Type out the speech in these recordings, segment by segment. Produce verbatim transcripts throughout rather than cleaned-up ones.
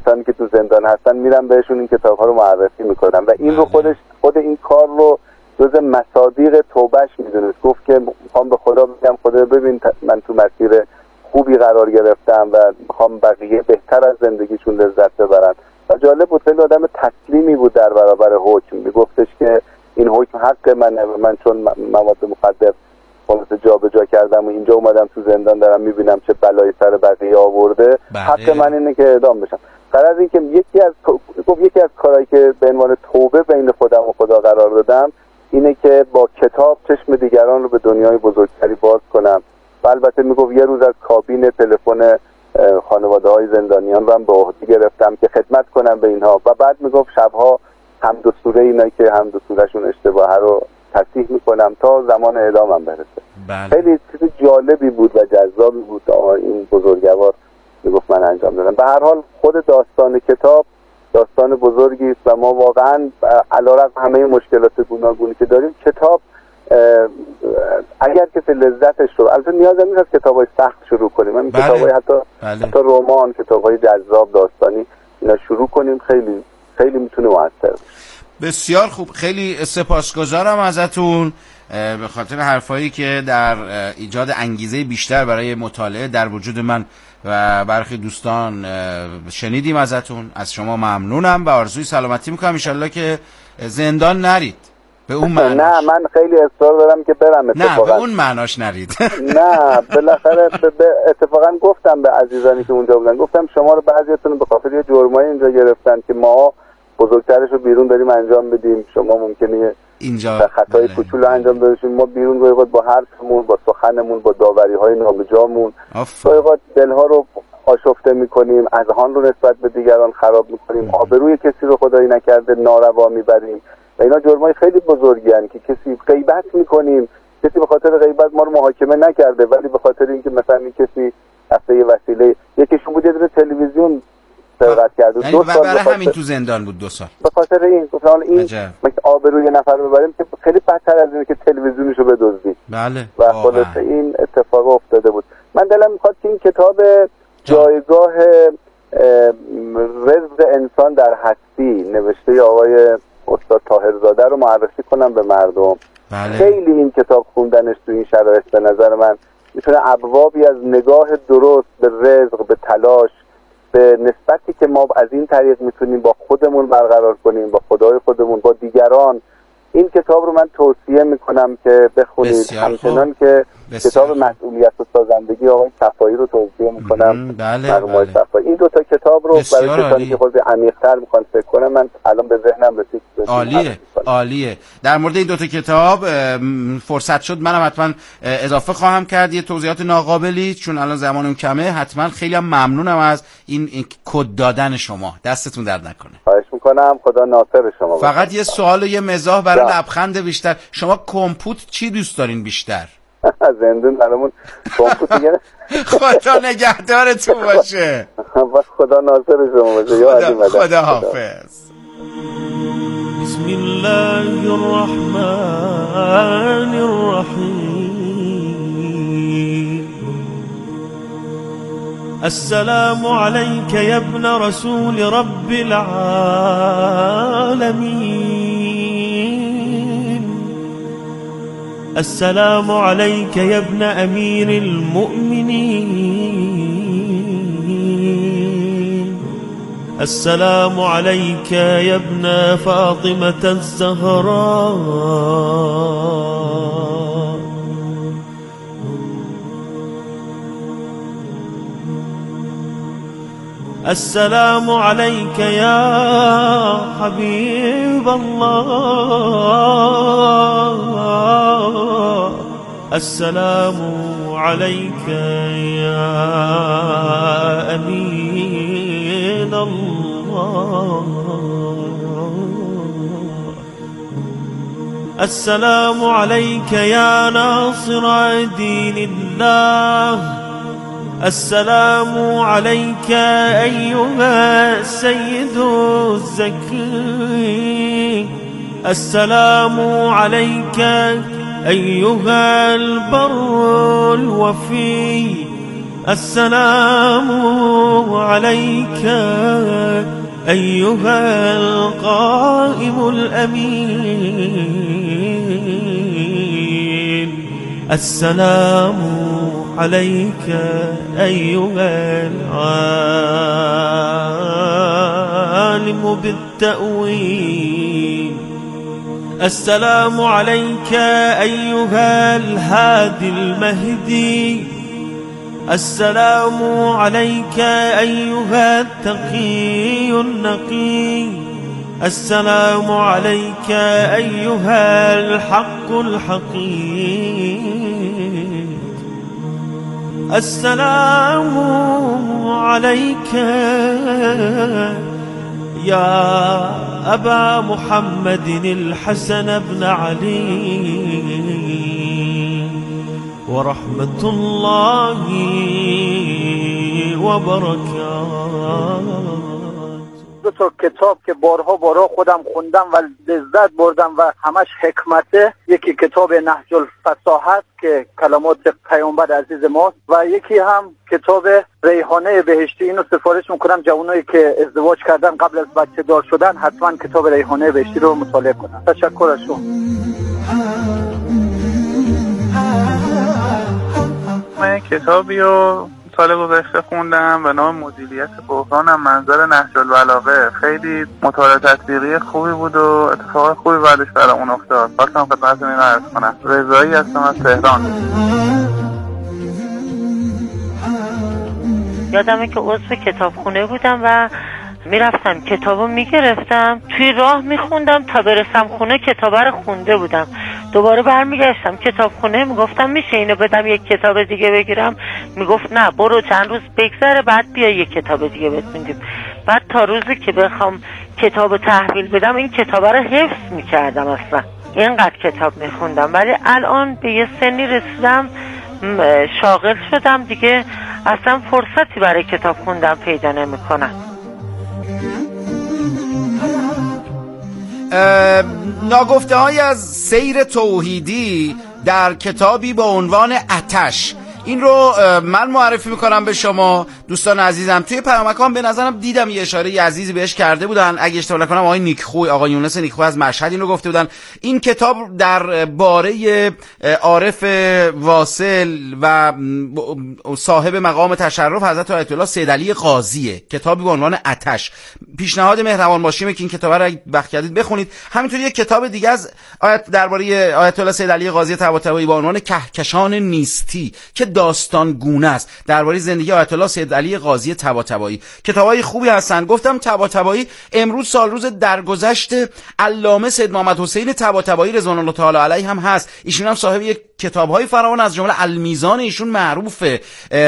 کسانی که تو زندان هستن میرم بهشون این کتاب‌ها رو معرفی میکنم و این رو خودش خود این کار رو جز مصادیق توبهش میدونست. گفت که میخوام به خدا بگم خدا ببین من تو مسیر خوبی قرار گرفتم و میخوام بقیه بهتر از زندگیشون لذت ببرن. و جالب بود، خیلی آدم تسلیمی بود در برابر حکم. میگفتش که این حکم حق منه و من چون مواد مخدر خلاص جا به جا کردم و اینجا اومدم تو زندان دارم میبینم چه بلایی سر بقیه آورده، بله. حق من اینه که اعدام بشم. غرض این که یکی از گفت یکی از کارهایی که به عنوان توبه بین خودم و خدا قرار دادم اینه که با کتاب چشم دیگران رو به دنیای بزرگتری باز کنم. و البته میگفت یه روز از کابین تلفن خانواده های زندانیان رو هم به عهده گرفتم که خدمت کنم به اینها و بعد میگفت شبها حمد و سوره اینا که حمد و سورهشون اشتباهه رو تصحیح میکنم تا زمان اعدامم برسه. بله. خیلی چیز جالبی بود و جذابی بود این بزرگوار میگفت من انجام دادم. به هر حال خود داستان کتاب داستان بزرگی است و ما واقعا علیرغم همه مشکلات گوناگونی که داریم کتاب اگر کسی لذتش رو، البته نیاز نیست از کتابای سخت شروع کنیم، من بله. کتابای حتی بله. حتی رمان، کتابای جذاب داستانی اینا شروع کنیم خیلی خیلی میتونه موثر باشه. بسیار خوب، خیلی سپاسگزارم ازتون به خاطر حرفایی که در ایجاد انگیزه بیشتر برای مطالعه در وجود من و برخی دوستان شنیدیم ازتون. از شما ممنونم و آرزوی سلامتی میکنم. انشالله که زندان نرید به اون معناش. نه من خیلی اصرار دارم که برم اتفاقا. نه به اون معناش نرید. نه بالاخره اتفاقا گفتم به عزیزانی که اونجا بودن، گفتم شما رو بعضیاتون به خاطر یه جرمایی اینجا گرفتن که ما بزرگترش رو بیرون داریم انجام بدیم، شما ممکنه اینجا خطای کوچولو انجام بدیم، ما بیرون گاهی با حرفمون، با سخنمون، با داوری‌های نابجامون گاهی دلها رو آشفته می‌کنیم، اذهان رو نسبت به دیگران خراب می‌کنیم، آبروی کسی رو خدایی نکرده ناروا می‌بریم و اینا جرمای خیلی بزرگی هستند که کسی غیبت می‌کنیم، کسی به خاطر غیبت ما رو محاکمه نکرده ولی به خاطر اینکه مثلا این کسی اصلا یه وسیله یکیشون بود یه دونه تلویزیون سرقت کرد و یعنی دو سال برای همین تو زندان بود دو سال به خاطر این گفتن این مثل آبروی یه نفر ببریم که خیلی بدتر از اینه که تلویزیونشو بدزدی. بله و خلاصه این اتفاق افتاده بود. من دلم میخواد که این کتاب جایگاه رزق انسان در هستی نوشته آقای استاد طاهرزاده رو معرفی کنم به مردم. بله. خیلی این کتاب خوندنش تو این شرایط به نظر من میتونه ابوابی از نگاه درست به رزق، به تلاش، به نسبتی که ما از این طریق میتونیم با خودمون برقرار کنیم، با خدای خودمون، با دیگران. این کتاب رو من توصیه میکنم که بخونید. همچنان که کتاب خوب. مسئولیت و سازندگی آقای صفایی رو توصیه میکنم. بله بله. صفایی. این دو تا کتاب رو برای کسانی که خود عمیق‌تر میخوان فکر کنم من الان به ذهنم رسید. عالیه عالیه. در مورد این دو تا کتاب فرصت شد منم حتما اضافه خواهم کرد یه توضیحات ناقابلی، چون الان زمانم کمه. حتما خیلی هم ممنونم از این, این کد دادن شما. دستتون درد نکنه. خواهش میکنم. خدا ناصر شما. فقط یه سوال و یه مزاح برای لبخند بیشتر. شما کمپوت چی دوست دارین بیشتر؟ زندون برامون کمپوت دیگه. خدا نگهدارتون باشه. خدا ناصر شما باشه. یا علی مدد. خدا حافظ. بسم الله الرحمن الرحیم. السلام عليك يا ابن رسول رب العالمين. السلام عليك يا ابن أمير المؤمنين. السلام عليك يا ابن فاطمة الزهراء. السلام عليك يا حبيب الله. السلام عليك يا أمين الله. السلام عليك يا ناصر دين الله. السلام عليك أيها السيد الزكي. السلام عليك أيها البر الوفي. السلام عليك أيها القائم الأمين السلام عليك أيها العالم بالتأويل السلام عليك أيها الهادي المهدي السلام عليك أيها التقي النقي السلام عليك أيها الحق الحقيق السلام عليك يا أبا محمد الحسن بن علي ورحمة الله وبركاته. دو تا کتاب که بارها بارها خودم خوندم و لذت بردم و همش حکمته، یکی کتاب نهج الفصاحت که کلمات پیامبر عزیز ماست و یکی هم کتاب ریحانه بهشتی. اینو سفارش میکنم جوانایی که ازدواج کردن قبل از بچه دار شدن حتما کتاب ریحانه بهشتی رو مطالعه کنن. تشکر از شما. من کتابی رو سال گذشته خوندم به نام مدیریت بحران از منظر نهج البلاغه. خیلی مطالعه تطبیقی خوبی بود و اتفاق خوبی بعدش برامون افتاد. خواستم خدمتتون اینو عرض کنم. رضایی هستم از تهران. یادمه که عضو کتابخونه بودم و میرفتم کتابو میگرفتم توی راه میخوندم تا برسم خونه کتابه رو خونده بودم. دوباره برمیگشتم کتابخونه میگفتم میشه اینو بدم یک کتاب دیگه بگیرم، میگفت نه برو چند روز بگذره بعد بیا یک کتاب دیگه بخونیم. بعد تا روزی که بخوام کتابو تحویل بدم این کتابه رو حفظ میکردم. اصلا اینقدر کتاب میخوندم، ولی الان به یه سنی رسیدم شاغل شدم دیگه اصلا فرصتی برای کتاب خوندن پیدا نمیکنم. ناگفته های از سیر توحیدی در کتابی با عنوان آتش، این رو من معرفی میکنم به شما دوستان عزیزم. توی پیامکان به نظرم دیدم یه اشاره عزیزی بهش کرده بودن، اگه اشتباه نکنم آقای نیکخوی، آقای یونس نیکخوی از مشهد این رو گفته بودن. این کتاب در باره عارف واصل و صاحب مقام تشرف حضرت آیت الله سید علی قاضیه، کتابی با عنوان آتش. پیشنهاد مهربان باشیم که این کتاب رو اگه وقت کردید بخونید. همینطوری یک کتاب دیگه از آیت درباره آیت الله سید علی قاضی طباطبایی با عنوان کهکشان نیستی که داستان گونه است درباره زندگی آیت الله سید علی قاضی طباطبایی. کتابای خوبی هستن. گفتم طباطبایی امروز سال روز درگذشت علامه سید محمد حسین طباطبایی رضوان الله تعالی علیه هم هست. ایشون هم صاحب یک کتاب‌های فراوان از جمله المیزان ایشون معروفه.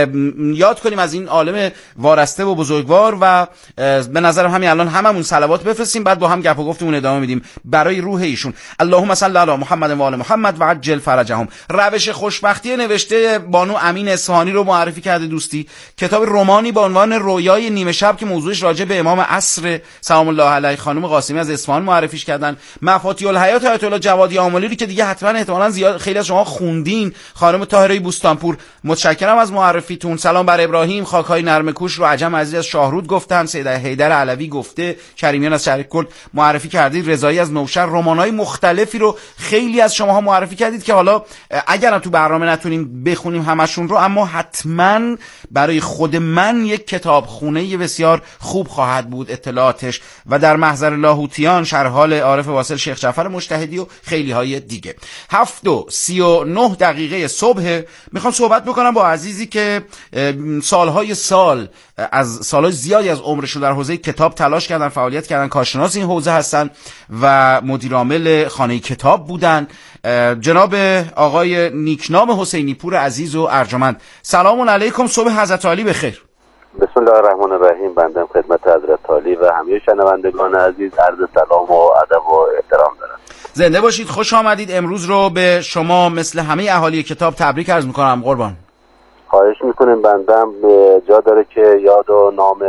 یاد کنیم از این عالم وارسته و بزرگوار و به نظرم همین الان هممون صلوات بفرستیم بعد با هم گپ و گفتمون ادامه میدیم برای روح ایشون. اللهم صل علی محمد و آل محمد و عجل فرجهم. روش خوشبختی نوشته بانو امین اصفهانی رو معرفی کرده دوستی. کتاب رمانی با عنوان رویای نیمه شب که موضوعش راجع به امام عصر سلام الله علیه خانم قاسمی از اصفهان معرفیش کردن. مفاتیح الحیات آیت الله جوادی آملی رو که دیگه حتما احتمالاً زیاد خیلی از شما خوندین. خانم طاهره بوستانپور متشکرم از معرفیتون. سلام بر ابراهیم. خاکای نرم کوش رو عجم عزیز از شاهرود گفتن. سید حیدر علوی گفته. کریمیان از شهرکل معرفی کردید. رضایی از نوشهر رمان‌های مختلفی رو خیلی از شماها معرفی کردید که حالا اگرم تو برنامه نتونیم بخونیم همشون رو، اما حتما برای خود من یک کتابخونه بسیار خوب خواهد بود اطلاعاتش. و در محضر لاهوتیان شرح حال عارف واصل شیخ جعفر مجتهدی و خیلی های دیگه. هفت و سی و نه دقیقه صبح میخوام صحبت بکنم با عزیزی که سالهای سال از سالهای زیادی از عمرشون در حوزه کتاب تلاش کردن، فعالیت کردن، کارشناس این حوزه هستن و مدیر عامل خانه کتاب بودن. جناب آقای نیکنام حسینی پور عزیز و ارجمند، سلام علیکم، صبح حضرت عالی بخیر. بسم الله الرحمن الرحیم. بنده خدمت حضرت عالی و همه شنوندگان عزیز عرض سلام و ادب و احترام دارم. زنده باشید، خوش آمدید. امروز رو به شما مثل همه اهالی کتاب تبریک عرض میکنم قربان. خواهش میکنیم. بندم جا داره که یاد و نام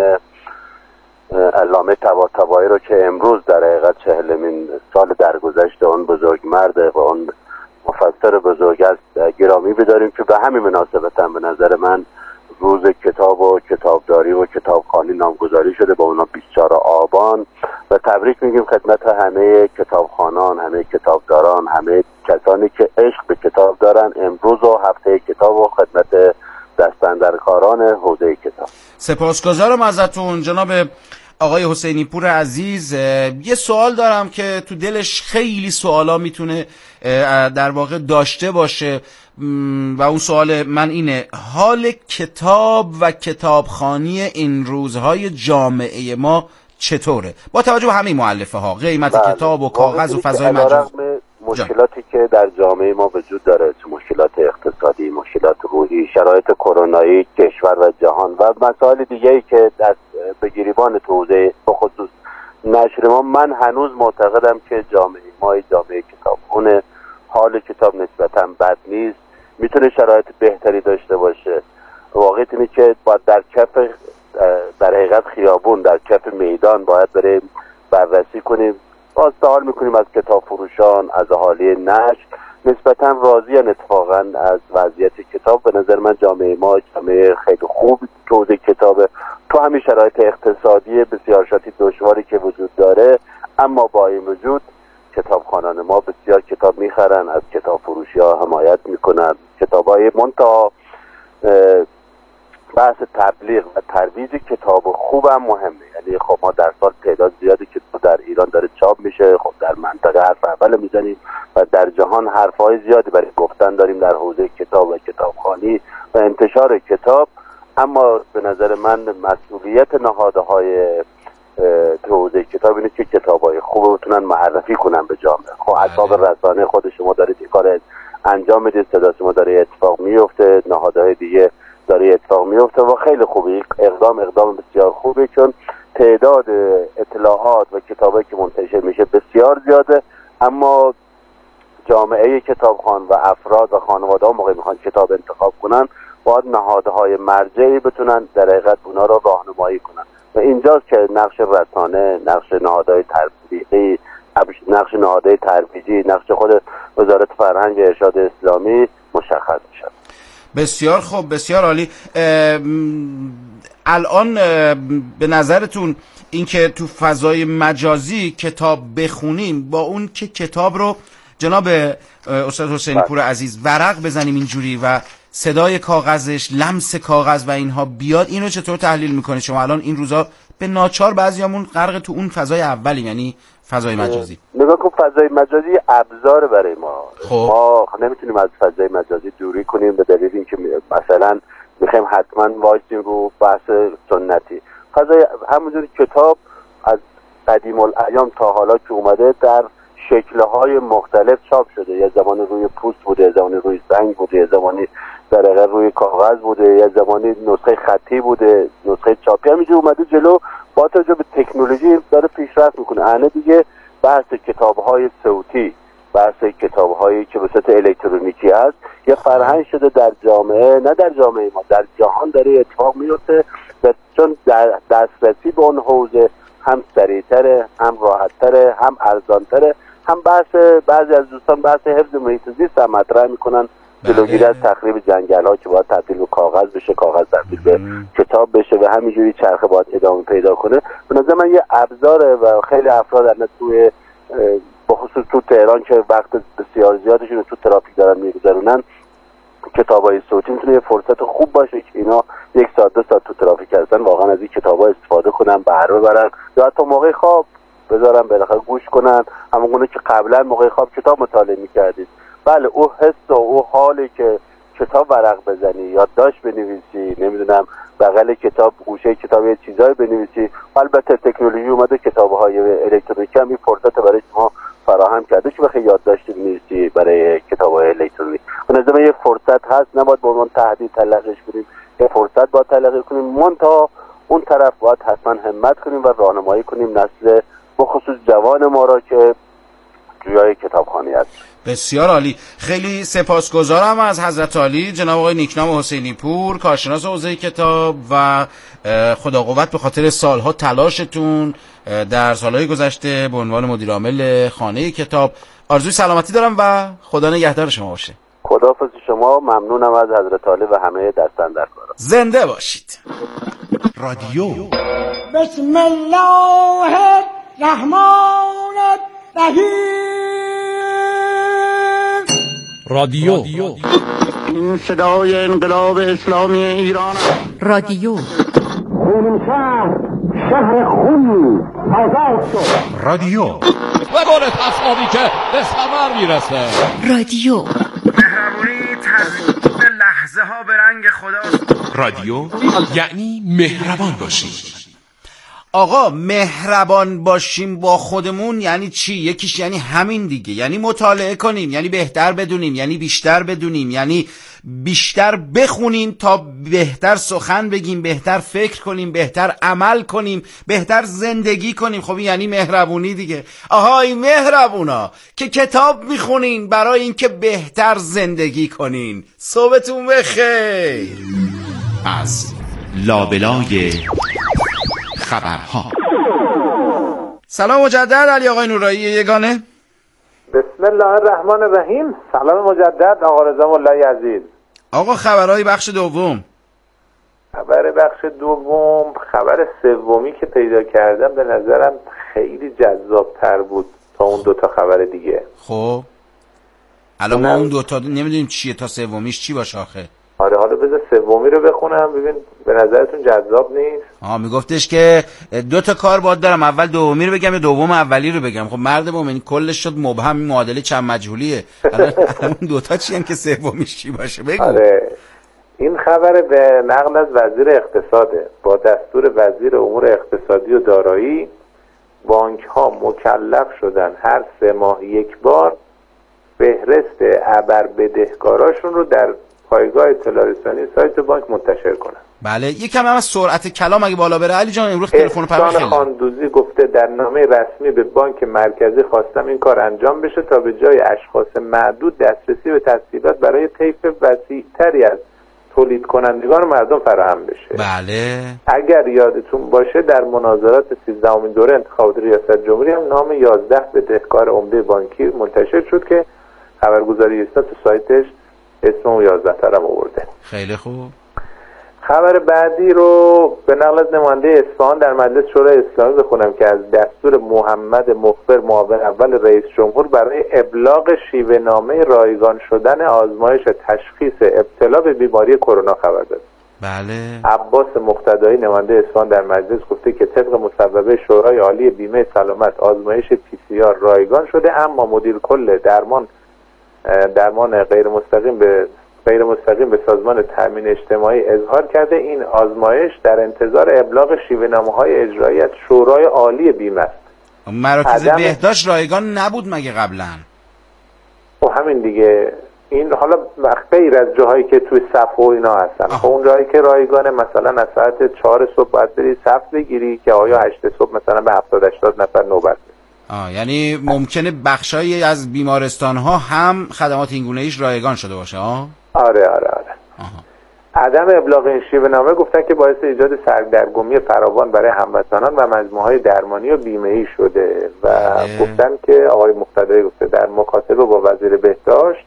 علامه طباطبایی رو که امروز در حقیقت چهلمین سال درگذشت اون بزرگ مرد و اون مفسر بزرگ است گرامی بداریم که به همین مناسبت هم به نظر من روز کتاب و کتابداری و کتابخوانی نامگذاری شده با اونا بیست و چهارم آبان. کتابان و تبریک میگیم خدمت همه کتابخوانان، همه کتابداران، همه کسانی که عشق به کتاب دارن. امروز و هفته کتاب و خدمت دستاندرکاران حوزه کتاب. سپاسگزارم ازتون جناب آقای حسینی پور عزیز. یه سوال دارم که تو دلش خیلی سوالا میتونه در واقع داشته باشه و اون سوال من اینه: حال کتاب و کتابخوانی این روزهای جامعه ما چطوره با توجه به همه مؤلفه ها، قیمت بله. کتاب و کاغذ و فضای مجازی، مشکلاتی که در جامعه ما وجود داره، مشکلات اقتصادی، مشکلات روحی، شرایط کرونایی کشور و جهان و مسائل دیگه‌ای که دست به گریبان تو حوزه بخصوص نشر ما، من هنوز معتقدم که جامعه ما جامعه کتابخونه، حال کتاب نسبتاً بد نیست، میتونه شرایط بهتری داشته باشه. واقعیت اینه که باید در کف در حقیقت خیابون، در کف میدان باید بریم بررسی کنیم. باز سوال میکنیم از کتاب فروشان، از اهالی نشر، نسبتاً راضیان اتفاقاً از وضعیت کتاب. به نظر من جامعه ما جامعه خیلی خوب توزیع کتابه تو همین شرایط اقتصادی بسیار شدید دشواری که وجود داره، اما با این وجود کتابخوانان ما بسیار کتاب میخرن، از کتاب فروشی ها حمایت میکنن. کتاب های منتها بحث تبلیغ و ترویج کتاب خوب هم مهمه. یعنی خب ما در سال تعداد زیادی که در ایران داره چاپ میشه، خب در منطقه حرف اول میزنیم و در جهان حرفهای زیادی برای گفتن داریم در حوزه کتاب و کتابخوانی و انتشار کتاب. اما به نظر من مسئولیت نهادهای حوزه کتاب اینه که کتابای خوب بتونن معرفی کنن به جامعه. خب اصحاب رسانه خود شما دارید این کار انجام میدید، صدا شما داره اتفاق میفته، نهادهای دیگه داره اتفاق میفته و خیلی خوبه. اقدام اقدام بسیار خوبه، چون تعداد اطلاعات و کتابایی که منتشر میشه بسیار زیاده، اما جامعه کتابخوان و افراد و خانواده‌ها موقع میخوان کتاب انتخاب کنن باید نهادهای مرجعی بتونن در حقیقت اونا رو راهنمایی کنن و اینجاست که نقش رسانه، نقش نهادهای تبلیغی، نقش نهادهای ترویجی، نقش خود وزارت فرهنگ و ارشاد اسلامی مشخص میشه. بسیار خوب، بسیار عالی. الان به نظرتون این که تو فضای مجازی کتاب بخونیم با اون که کتاب رو جناب استاد حسینی پور عزیز ورق بزنیم اینجوری و صدای کاغذش، لمس کاغذ و اینها بیاد، این رو چطور تحلیل میکنید شما؟ الان این روزا به ناچار بعضیامون غرق تو اون فضای اولی، یعنی فضای مجازی. نگاه کن، فضای مجازی ابزار برای ما. خب. ما نمیتونیم از فضای مجازی دوری کنیم به دلیل اینکه مثلا میخوایم حتما وایسیم رو بحث سنتی. فضای همونجوری کتاب از قدیم الایام تا حالا که اومده در شکل‌های مختلف چاپ شده. یه زمانی روی پوست بوده، یه زمانی روی سنگ بوده، یه زمانی در واقع روی کاغذ بوده، یه زمانی نسخه خطی بوده، نسخه چاپی. همینجوری اومده جلو، با توجه به تکنولوژی داره پیشرفت میکنه. الان دیگه بحث کتاب‌های صوتی، بحث کتاب‌هایی که به صورت الکترونیکی هست، یه فرهنگ شده در جامعه، نه در جامعه ما، در جهان داره اتفاق میفته و چون در دسترسی به اون حوزه هم سریع‌تره، هم راحت‌تره، هم ارزان‌تره، هم بحث بعضی از دوستان بحث حفظ محیط زیست هم مطرح میکنن، جلوگیری از تخریب جنگل‌ها که باید تبدیل به کاغذ بشه، کاغذ تبدیل به کتاب بشه و همینجوری چرخه باید ادامه پیدا کنه. به نظر من یه ابزاره و خیلی افراد الان توی بخصوص تو تهران که وقت بسیار زیادشون رو تو ترافیک دارن میگذرونن، کتابای صوتی میتونه یه فرصت خوب باشه که اینا یک ساعت دو ساعت تو ترافیک هستن واقعا از این کتابا استفاده کنن، بهره ببرن یا حتی موقع خواب بذارن بالاخره گوش کنن، همونگونه که قبلا موقع خواب کتاب مطالعه میکردید. بله، او حس و او حالی که کتاب ورق بزنی، یادداشت بنویسی، نمیدونم بغل کتاب گوشه کتاب یه چیزایی بنویسی، البته تکنولوژی اومده کتاب‌های الکترونیکی هم این فرصت برای شما فراهم کرده که بخوای یادداشت بنویسی برای کتاب‌های الکترونیک. به نظر من یه فرصت هست، نباید با اون تهدید تلقیش کنیم، یه فرصت باید تلقی کنیم، منتها اون طرف باید حتما همت کنیم و راهنمایی کنیم نسل بخصوص جوان ما را که جویای کتابخوانی هست. بسیار عالی. خیلی سپاسگزارم از حضرت عالی جناب آقای نیکنام حسینی پور، کارشناس حوزه کتاب، و خدا قوت به خاطر سالها تلاشتون در سالهای گذشته به عنوان مدیر عامل خانه کتاب. آرزوی سلامتی دارم و خدا نگهدار شما باشه. خداحافظ شما. ممنونم از حضرت عالی و همه دستاندرکاران. زنده باشید. رادیو بسم الله رحمان رحیم. رادیو این صدای انقلاب اسلامی ایران. رادیو خونین شهر شهر خونی آزاد شد. رادیو و گل تصادی که به ثمر میرسه. رادیو مهربونی تزیین لحظه ها به رنگ خداست. رادیو یعنی مهربان باشیم. آقا مهربان باشیم با خودمون یعنی چی؟ یکیش یعنی همین دیگه، یعنی مطالعه کنیم، یعنی بهتر بدونیم، یعنی بیشتر بدونیم، یعنی بیشتر بخونیم تا بهتر سخن بگیم، بهتر فکر کنیم، بهتر عمل کنیم، بهتر زندگی کنیم. خب این یعنی مهربونی دیگه. آهای مهربونا که کتاب میخونین برای اینکه بهتر زندگی کنین. صبحتون بخیر. از لابلای خبرها. سلام مجدد علی آقای نورایی یگانه. بسم الله الرحمن الرحیم. سلام مجدد آقا رضا ملایی عزیز. آقا خبرهای بخش دوم. خبر بخش دوم، خبر سومی که پیدا کردم به نظرم خیلی جذاب‌تر بود تا اون دوتا خبر دیگه. خب الان ما اون دوتا نمیدونیم چیه تا سومیش چی باشه آخه. آره حالا بذار سومی رو بخونم ببین به نظرتون جذاب نیست؟ آها میگفتش که دو تا کار باید دارم، اول دومی رو بگم یا دوم اولی رو بگم. خب مرد مومن کلش شد مبهم، معادله چند مجهولیه. الان اون دوتا چی ان که سومیش چی باشه بگو. آره این خبر به نقل از وزیر اقتصاده. با دستور وزیر امور اقتصادی و دارایی بانک ها مکلف شدن هر سه ماه یک بار فهرست ابر بدهکاراشون رو در پایگاه اطلاع رسانی سایت بانک منتشر کنن. بله یکم هم از سرعت کلام اگه بالا بره علی جان. امروز تلفن پیام خیلی خاندوزی گفته در نامه رسمی به بانک مرکزی خواستم این کار انجام بشه تا به جای اشخاص معدود دسترسی به تسهیلات برای طیف وسیع‌تری از تولید کنندگان مردم فراهم بشه. بله اگر یادتون باشه در مناظرات سیزدهمین دوره انتخابات ریاست جمهوری هم نام یازده بدهکار عمده بانکی منتشر شد که خبرگزاری ایسنا تو سایتش اسم اون یازده ترم آورده. خیلی خوب. خبر بعدی رو به نقل از نماینده اصفهان در مجلس شورای اسلامی بخونم که از دستور محمد مخبر معاون اول رئیس جمهور برای ابلاغ شیوه نامه رایگان شدن آزمایش تشخیص ابتلا به بیماری کرونا خبر داد. بله. عباس مقتدایی نماینده اصفهان در مجلس گفته که طبق مصوبه شورای عالی بیمه سلامت آزمایش پی سی آر رایگان شده، اما مدیر کل درمان درمان غیر مستقیم به غیر مستقیم به سازمان تامین اجتماعی اظهار کرده این آزمایش در انتظار ابلاغ شیوه نامه‌های اجرایی از شورای عالی بیمه است. مراکز بهداشت رایگان نبود مگه قبلا؟ خب همین دیگه. این حالا غیر از جاهایی که توی صف و اینا هستن. خب اون جایی که رایگانه مثلا از ساعت چهار صبح باید بری صف بگیری که آیا هشت صبح مثلا به هفتاد هشتاد نفر نوبت. آه یعنی ممکنه بخشایی از بیمارستان ها هم خدمات اینگونه ایش رایگان شده باشه. آه آره آره آره. آها. عدم ابلاغ این شیوه نامه گفتن که باعث ایجاد سردرگمی فراوان برای هموطنان و مجموعه‌های درمانی و بیمه‌ای شده و اه. گفتن که آقای مقتدایی گفته در مکاتبه با وزیر بهداشت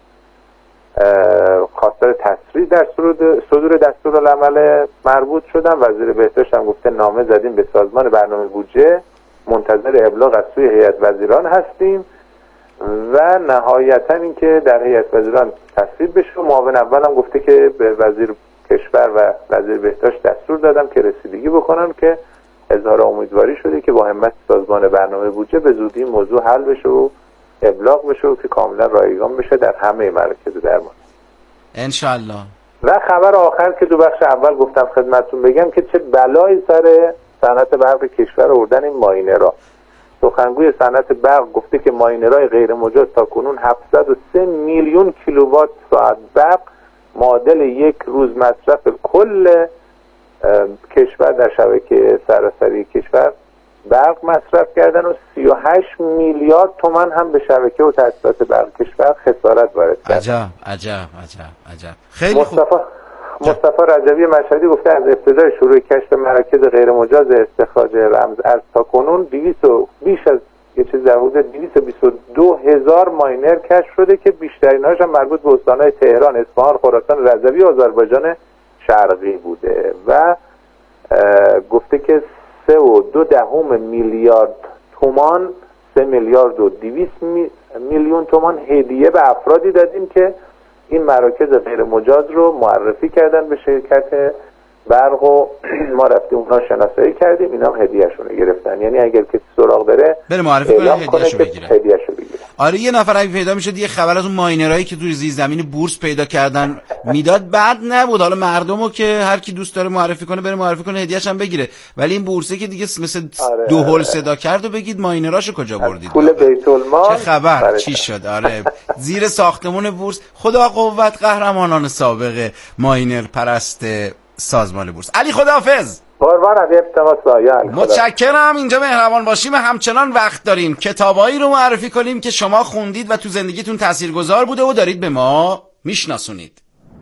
خواستار تسریع در صدور دستورالعمل مربوط شدن. وزیر بهداشت هم گفته نامه زدیم به سازمان برنامه بودجه، منتظر ابلاغ از سوی هیئت وزیران هستیم و نهایتا اینکه در هیئت وزیران تصویب بشه. معاون اول هم گفته که به وزیر کشور و وزیر بهداشت دستور دادم که رسیدگی بکنن که اظهار امیدواری شده که با همت سازمان برنامه بودجه به زودی موضوع حل بشه و ابلاغ بشه و که کاملا رایگان بشه در همه مراکز درمان انشالله. و خبر آخر که دو بخش اول گفتم خدمتتون بگم که چه بلایی سر صنعت برق کشور آوردن این ماینرها. سخنگوی صنعت برق گفته که ماینرهای غیر مجاز تا کنون هفتصد و سه میلیون کیلووات ساعت برق معادل یک روز مصرف کل کشور در شبکه سراسری کشور برق مصرف کردن و سی و هشت میلیارد تومان هم به شبکه و تاسیسات برق کشور خسارت وارد کردن. عجب عجب عجب عجب. خیلی مصطفی خوب. مصطفی رجبی مشهدی گفته از ابتدای شروع کشف مراکز غیر مجاز استخراج رمز ارز تا کنون دویست بیش از یه چیز در حدود دویست و بیست و دو هزار ماینر کشف شده که بیشترین هاش هم مربوط به استان‌های تهران، اصفهان، خراسان رضوی و آذربایجان شرقی بوده و گفته که سه و دو دهم میلیارد تومان، سه میلیارد و دویست میلیون تومان هدیه به افرادی دادیم که این مراکز غیر مجاز رو معرفی کردن به شرکت برق و ما رفتیم اونا شناسایی کردیم، اینا هم هدیه‌شون رو گرفتن. یعنی اگر کسی سراغ بره بره معرفی کنه هدیه‌شو بگیره. هدیه‌شو بگیره. آره یه نفر اگه پیدا میشد یه خبر از اون ماینرایی که توی زیر زمین بورس پیدا کردن میداد بد نبود. حالا مردمو که هر کی دوست داره معرفی کنه بره معرفی کنه هدیه‌اش هم بگیره، ولی این بورسه که دیگه مثل آره دو هول صدا کرد و بگید ماینراشو کجا بردید؟ پول بیت المال چه خبر چی شد؟ آره زیر ساختمون بورس. خدا قوت قهرمانان سابق ماینر پرست سازمان بورس. علی خداحافظ. قربانم یه تماس لایه. متشکرم. اینجا مهربان باشیم. همچنان وقت داریم کتابایی رو معرفی کنیم که شما خوندید و تو زندگیتون تاثیرگذار بوده و دارید به ما میشناسونید.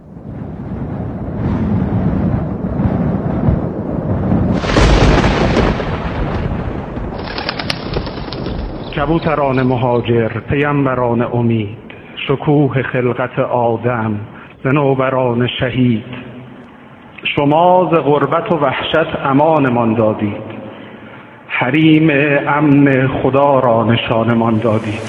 کبوتران مهاجر، پیامبران امید، شکوه خلقت آدم، صنوبران شهید، شما ز غربت و وحشت امانمان دادید، حریم امن خدا را نشانمان دادید.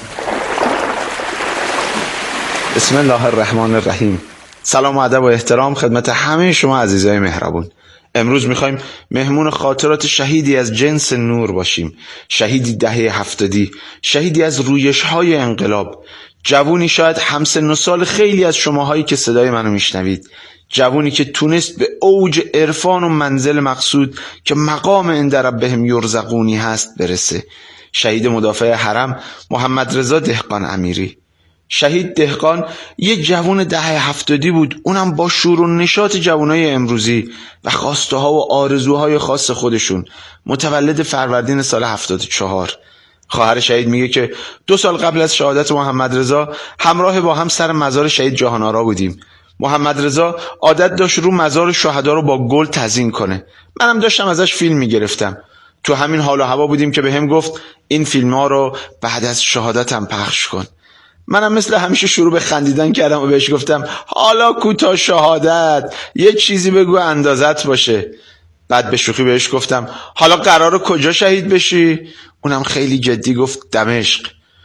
بسم الله الرحمن الرحیم. سلام و ادب و احترام خدمت همه شما عزیزای مهربون. امروز میخوایم مهمون خاطرات شهیدی از جنس نور باشیم، شهیدی دهه هفتادی، شهیدی از رویش‌های انقلاب، جوونی شاید همسن و سال خیلی از شماهایی که صدای منو میشنوید، جوونی که تونست به اوج عرفان و منزل مقصود که مقام عند ربهم یرزقونی هست برسه. شهید مدافع حرم محمد رضا دهقان امیری. شهید دهقان یه جوون دهه هفتادی بود، اونم با شور و نشاط جوانای امروزی و خواسته ها و آرزوهای خاص خودشون. متولد فروردین سال هفتاد و چهار. خواهر شهید میگه که دو سال قبل از شهادت محمد رضا همراه با هم سر مزار شهید جهان آرا بودیم. محمد رضا عادت داشت رو مزار شهدا رو با گل تزیین کنه. منم داشتم ازش فیلم میگرفتم. تو همین حال و هوا بودیم که بهم گفت این فیلم ها رو بعد از شهادتم پخش کن. منم مثل همیشه شروع به خندیدن کردم و بهش گفتم حالا کوتاه شهادت یه چیزی بگو اندازت باشه. بعد به شوخی بهش گفتم حالا قراره کجا شهید بشی؟ اونم خیلی جدی گفت دمشق.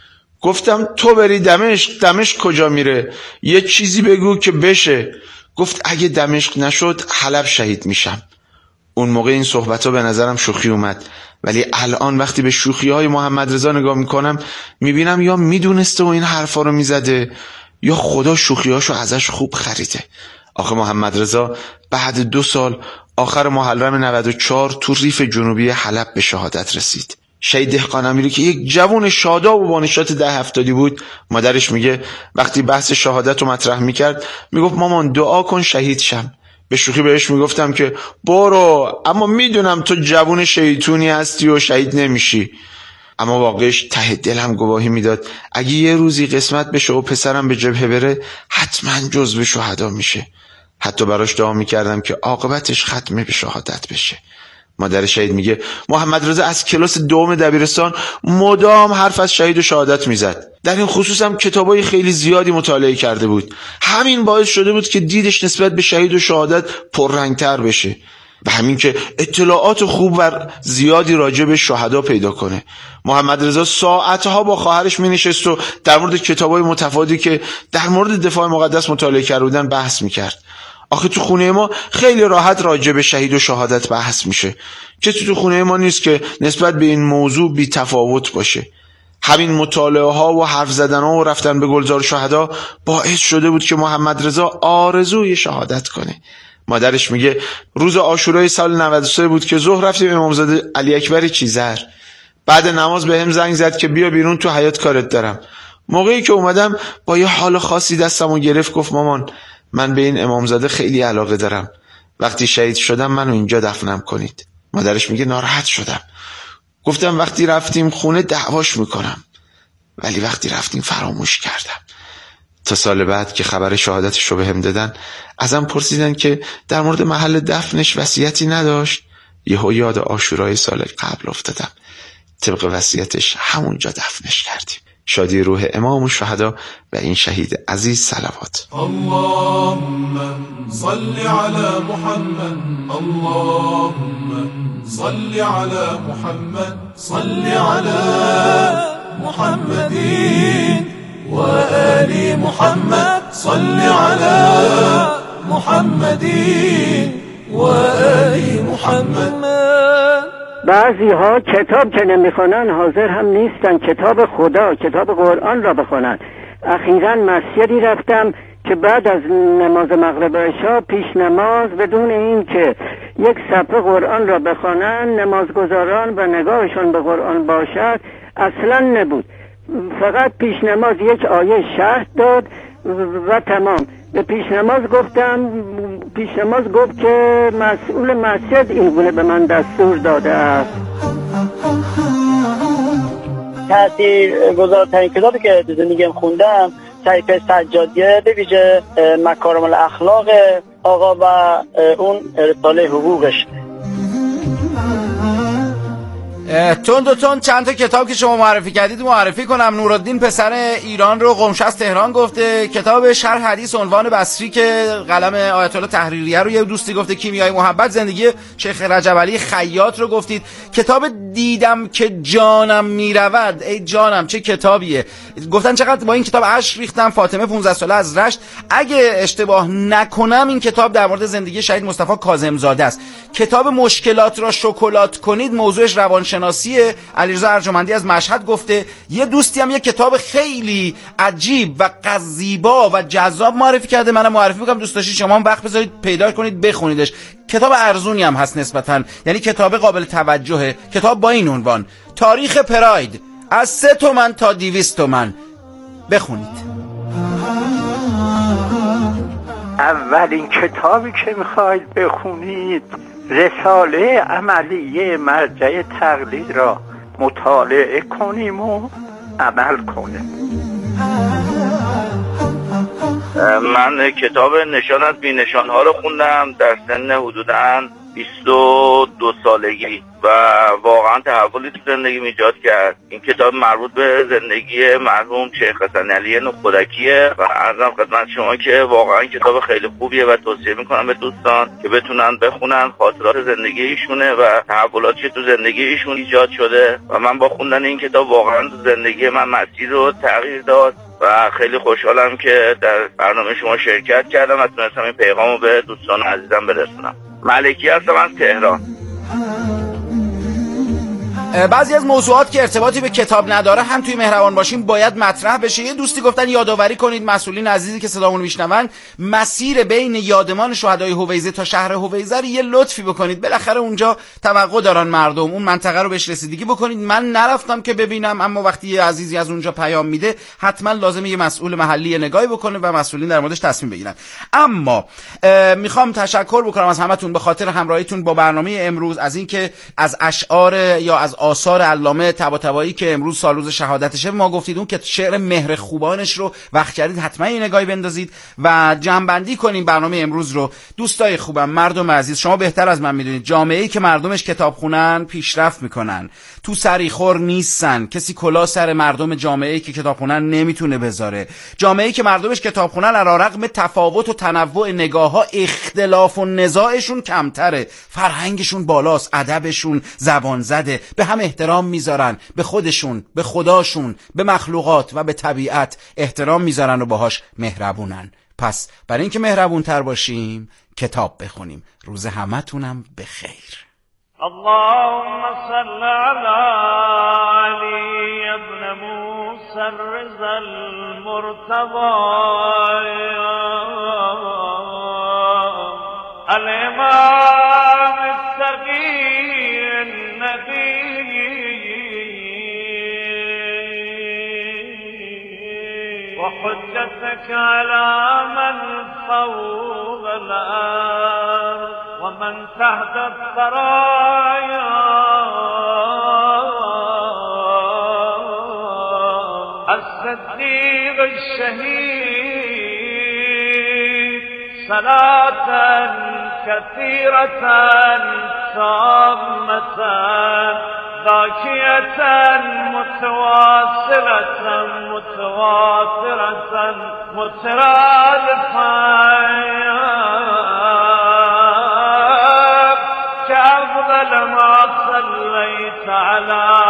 گفتم تو بری دمشق؟ دمشق کجا میره؟ یه چیزی بگو که بشه. گفت اگه دمشق نشد حلب شهید میشم. اون موقع این صحبت ها به نظرم شوخی اومد، ولی الان وقتی به شوخی های محمد رضا نگاه میکنم میبینم یا میدونسته و این حرفا رو میزده یا خدا شوخی هاشو ازش خوب خریده. آخه محمد رضا بعد دو سال آخر محرم نود و چهار تو ریف جنوبی حلب به شهادت رسید. شهید دهقان امیری که یک جوان شاداب و با نشاط ده هفتادی بود، مادرش میگه وقتی بحث شهادت رو مطرح میکرد میگفت مامان دعا کن شهید شم. به شوخی بهش میگفتم که برو، اما میدونم تو جوون شیطونی هستی و شهید نمیشی. اما واقعش ته دلم گواهی میداد اگه یه روزی قسمت بشه و پسرم به جبهه بره حتما جزو شهدا میشه. حتی براش دعا میکردم که عاقبتش ختمه به شهادت بشه. مادر شهید میگه محمد رضا از کلاس دوم دبیرستان مدام حرف از شهید و شهادت میزد. در این خصوص هم کتابای خیلی زیادی مطالعه کرده بود. همین باعث شده بود که دیدش نسبت به شهید و شهادت پررنگتر بشه و همین که اطلاعات خوب و زیادی راجع به شهدا پیدا کنه. محمد رضا ساعتها با خواهرش مینشست و در مورد کتابای متفاوتی که در مورد دفاع مقدس مطالعه کرده بودن بحث میکرد. آخه تو خونه ما خیلی راحت راجع به شهید و شهادت بحث میشه. کسی تو خونه ما نیست که نسبت به این موضوع بی تفاوت باشه. همین مطالعه ها و حرف زدن ها و رفتن به گلزار شهدا باعث شده بود که محمد رضا آرزوی شهادت کنه. مادرش میگه روز عاشورای سال نود و سه بود که ظهر رفتیم امامزاده علی اکبر چیزر. بعد نماز بهم زنگ زد که بیا بیرون تو حیاط کارت دارم. موقعی که اومدم با یه حال خاصی دستمو گرفت، گفت مامان من به این امامزاده خیلی علاقه دارم. وقتی شهید شدم منو اینجا دفنم کنید. مادرش میگه ناراحت شدم. گفتم وقتی رفتیم خونه دعواش میکنم، ولی وقتی رفتیم فراموش کردم. تا سال بعد که خبر شهادتش رو بهم دادن ازم پرسیدن که در مورد محل دفنش وصیتی نداشت. یهو یاد عاشورای سال قبل افتادم. طبق وصیتش همونجا دفنش کردیم. شادی روح امام الشهدا و این شهید عزیز صلوات. اللهم صل على محمد، اللهم صل على محمد، صل على محمد و آل محمد، صل على محمد و آل محمد. بعضی ها کتاب که نمیخونن حاضر هم نیستن کتاب خدا، کتاب قرآن را بخونن. اخیراً مسجدی رفتم که بعد از نماز مغرب و عشا پیش نماز بدون این که یک صفحه قرآن را بخونن، نمازگزاران و نگاهشون به قرآن باشد اصلا نبود. فقط پیش نماز یک آیه شرح داد و تمام. به پیش نماز گفتم، پیش نماز گفت که مسئول مسجد این گونه به من دستور داده است. تأثیر گذارترین کتابی که تو زندگیم خوندم صحیفه سجادیه، به ویژه مکارم الاخلاق آقا و اون رساله حقوقش. تند و تند چند تا کتاب که شما معرفی کردید معرفی کنم. نورالدین پسر ایران رو قمشه از تهران گفته. کتاب شرح حدیث عنوان بصری که قلم آیت الله تحریریه رو یه دوستی گفته. کیمیای محبت زندگی شیخ رجب علی خیاط رو گفتید. کتاب دیدم که جانم میرود، ای جانم چه کتابیه. گفتن چقدر با این کتاب اشک ریختم. فاطمه پانزده ساله از رشت. اگه اشتباه نکنم این کتاب در مورد زندگی شهید مصطفی کاظمزاده است. کتاب مشکلات را شکلات کنید موضوعش روانشناسیه. علیرضا ارجمندی از مشهد گفته. یه دوستی هم یه کتاب خیلی عجیب و قزیبا و جذاب معرفی کرده. منم معرفی میکنم، دوست داشتید شما هم وقت بذارید پیدا کنید بخونیدش. کتاب ارزونی هم هست نسبتاً، یعنی کتاب قابل توجهه. کتاب با این عنوان تاریخ پراید از سه تومن تا دیویست تومن. بخونید. اولین کتابی که میخواید بخونید رساله عملیه مرجع تقلید را مطالعه کنیم و عمل کنیم. من کتاب نشان از بی نشان ها رو خوندم در سن حدوداً بیست و دو سالگی و واقعا تحولی تو زندگی ایجاد کرد. این کتاب مربوط به زندگی مرحوم شیخ حسن علی نخودکیه و عرضم خدمت شما که واقعا کتاب خیلی خوبیه و توصیه میکنم به دوستان که بتونن بخونن. خاطرات زندگی ایشونه و تحولاتی که تو زندگی ایشون ایجاد شده و من با خوندن این کتاب واقعا تو زندگی من مسیر رو تغییر داد و خیلی خوشحالم که در برنامه شما شرکت کردم و تونستم این پیغام رو به دوستان عزیزم برسونم. ملکی هستم از تهران. بعضی از موضوعات که ارتباطی به کتاب نداره هم توی مهربان باشیم باید مطرح بشه. یه دوستی گفتن یادآوری کنید مسئولین عزیزی که صدامون میشنون مسیر بین یادمان شهدای هویزه تا شهر هویزه رو یه لطفی بکنید. بالاخره اونجا توقع دارن مردم اون منطقه رو بهش رسیدگی بکنید. من نرفتم که ببینم، اما وقتی یه عزیزی از اونجا پیام میده حتما لازمه یه مسئول محلی نگاهی بکنه و مسئولین در موردش تصمیم بگیرن. اما میخوام تشکر بکنم از همتون به خاطر همراهیتون با برنامه امروز، از اینکه از اشعار یا از آثار علامه طباطبایی که امروز سال روز شهادتشه ما گفتید اون که شعر مهر خوبانش رو وقت کردید حتما یه نگاهی بندازید و جمع‌بندی کنیم برنامه امروز رو. دوستای خوبم، مردم عزیز، شما بهتر از من میدونید جامعه‌ای که مردمش کتاب خونن پیشرفت میکنن، تو سریخور نیستن. کسی کلا سر مردم جامعه‌ای که کتاب خونن نمیتونه بذاره. جامعه‌ای که مردمش کتاب خونن علیرغم تفاوت و تنوع نگاه‌ها اختلاف و نزاعشون کمتره، فرهنگشون بالاست، ادبشون زبان زده، به هم احترام میذارن، به خودشون، به خداشون، به مخلوقات و به طبیعت احترام میذارن و باهاش مهربونن. پس برای اینکه مهربون تر باشیم کتاب بخونیم. روز همتونم بخیر. اللهم صل على علي ابن موسى الرضا المرتضى الامام التقي النبي وحجتك على من فوق الارض ومن تحت الثرايا الصديق الشهيد صلاة كثيرة تامة خاكية متواصلة متواترة مترادفة كأفضل ما صليت على